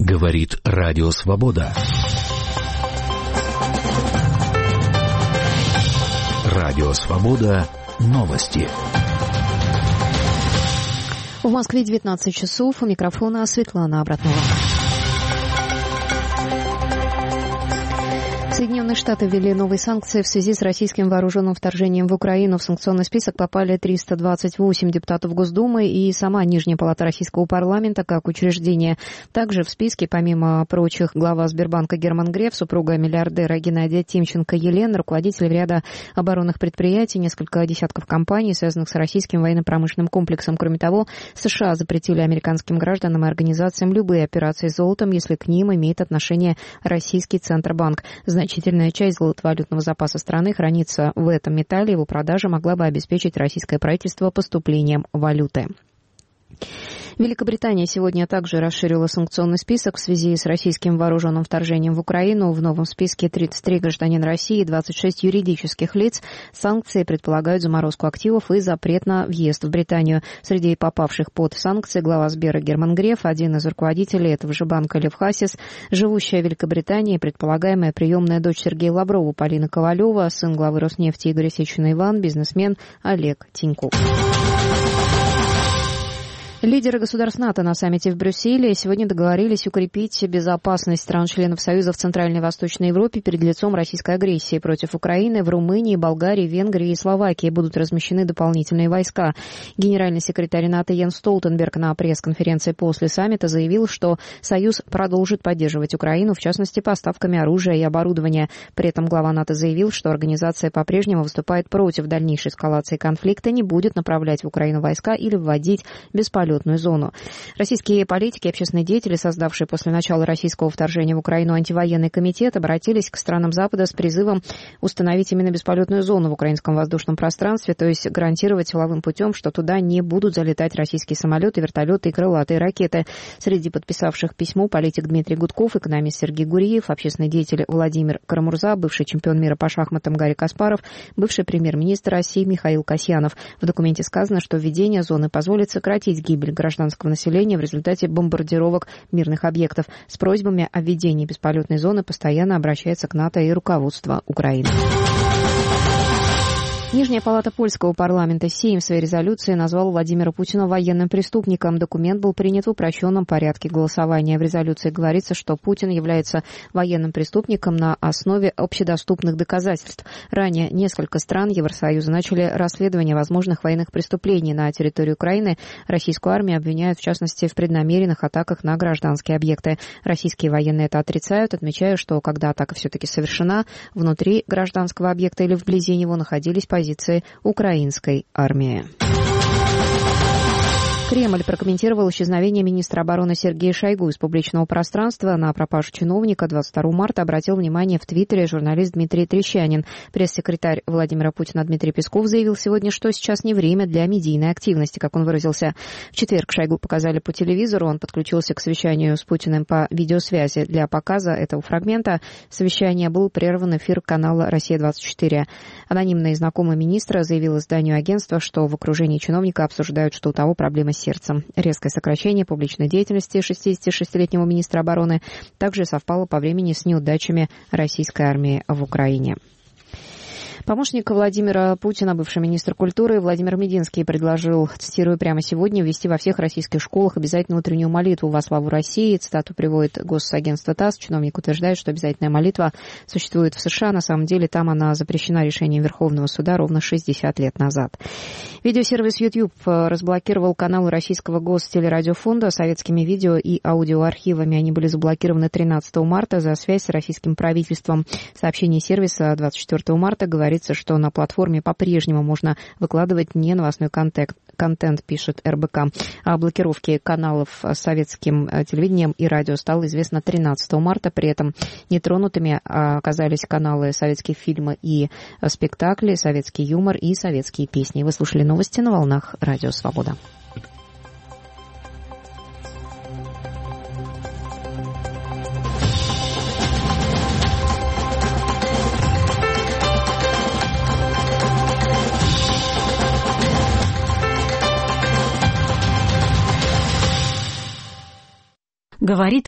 Говорит Радио Свобода. Радио Свобода. Новости. В Москве 19 часов. У микрофона Светлана Абратнова. Соединенные Штаты ввели новые санкции в связи с российским вооруженным вторжением в Украину. В санкционный список попали 328 депутатов Госдумы и сама Нижняя палата российского парламента как учреждение. Также в списке, помимо прочих, глава Сбербанка Герман Греф, супруга миллиардера Геннадия Тимченко Елена, руководитель ряда оборонных предприятий, несколько десятков компаний, связанных с российским военно-промышленным комплексом. Кроме того, США запретили американским гражданам и организациям любые операции с золотом, если к ним имеет отношение российский Центробанк. Значительная часть золотовалютного запаса страны хранится в этом металле. Его продажа могла бы обеспечить российское правительство поступлением валюты. Великобритания сегодня также расширила санкционный список в связи с российским вооруженным вторжением в Украину. В новом списке 33 гражданина России и 26 юридических лиц. Санкции предполагают заморозку активов и запрет на въезд в Британию. Среди попавших под санкции глава Сбера Герман Греф, один из руководителей этого же банка Лев Хасис, живущая в Великобритании, предполагаемая приемная дочь Сергея Лаврова Полина Ковалева, сын главы Роснефти Игоря Сечина Иван, бизнесмен Олег Тиньков. Лидеры государств НАТО на саммите в Брюсселе сегодня договорились укрепить безопасность стран-членов Союза в Центральной и Восточной Европе перед лицом российской агрессии против Украины. В Румынии, Болгарии, Венгрии и Словакии будут размещены дополнительные войска. Генеральный секретарь НАТО Йенс Столтенберг на пресс-конференции после саммита заявил, что Союз продолжит поддерживать Украину, в частности, поставками оружия и оборудования. При этом глава НАТО заявил, что организация по-прежнему выступает против дальнейшей эскалации конфликта, не будет направлять в Украину войска или вводить бесполетную зону. Российские политики и общественные деятели, создавшие после начала российского вторжения в Украину антивоенный комитет, обратились к странам Запада с призывом установить именно бесполетную зону в украинском воздушном пространстве, то есть гарантировать силовым путем, что туда не будут залетать российские самолеты, вертолеты и крылатые ракеты. Среди подписавших письмо политик Дмитрий Гудков, экономист Сергей Гуриев, общественный деятель Владимир Карамурза, бывший чемпион мира по шахматам Гарри Каспаров, бывший премьер-министр России Михаил Касьянов. В документе сказано, что введение зоны позволит сократить гибель гражданского населения в результате бомбардировок мирных объектов. С просьбами о введении бесполетной зоны постоянно обращается к НАТО и руководство Украины. Нижняя палата польского парламента Сейм в своей резолюции назвал Владимира Путина военным преступником. Документ был принят в упрощенном порядке голосования. В резолюции говорится, что Путин является военным преступником на основе общедоступных доказательств. Ранее несколько стран Евросоюза начали расследование возможных военных преступлений на территории Украины. Российскую армию обвиняют, в частности, в преднамеренных атаках на гражданские объекты. Российские военные это отрицают, отмечая, что когда атака все-таки совершена, внутри гражданского объекта или вблизи него находились позиции украинской армии. Кремль прокомментировал исчезновение министра обороны Сергея Шойгу из публичного пространства. На пропажу чиновника 22 марта обратил внимание в Твиттере журналист Дмитрий Трещанин. Пресс-секретарь Владимира Путина Дмитрий Песков заявил сегодня, что сейчас не время для медийной активности, как он выразился. В четверг Шойгу показали по телевизору. Он подключился к совещанию с Путиным по видеосвязи. Для показа этого фрагмента совещания был прерван эфир канала «Россия-24». Анонимный знакомый министра заявил изданию агентства, что в окружении чиновника обсуждают, что у того проблемы с сердцем. Резкое сокращение публичной деятельности 66-летнего министра обороны также совпало по времени с неудачами российской армии в Украине. Помощник Владимира Путина, бывший министр культуры Владимир Мединский предложил, цитирую, прямо сегодня ввести во всех российских школах обязательную утреннюю молитву во славу России. Цитату приводит госагентство ТАСС. Чиновник утверждает, что обязательная молитва существует в США. На самом деле там она запрещена решением Верховного суда ровно 60 лет назад. Видеосервис YouTube разблокировал каналы Российского Гостелерадиофонда советскими видео и аудиоархивами. Они были заблокированы 13 марта за связь с российским правительством. Сообщение сервиса 24 марта говорит, что на платформе по-прежнему можно выкладывать не новостной контент, пишет РБК. О блокировке каналов с советским телевидением и радио стало известно 13 марта. При этом нетронутыми оказались каналы «Советские фильмы и спектакли», «Советский юмор» и «Советские песни». Вы слушали новости на волнах Радио Свобода. Говорит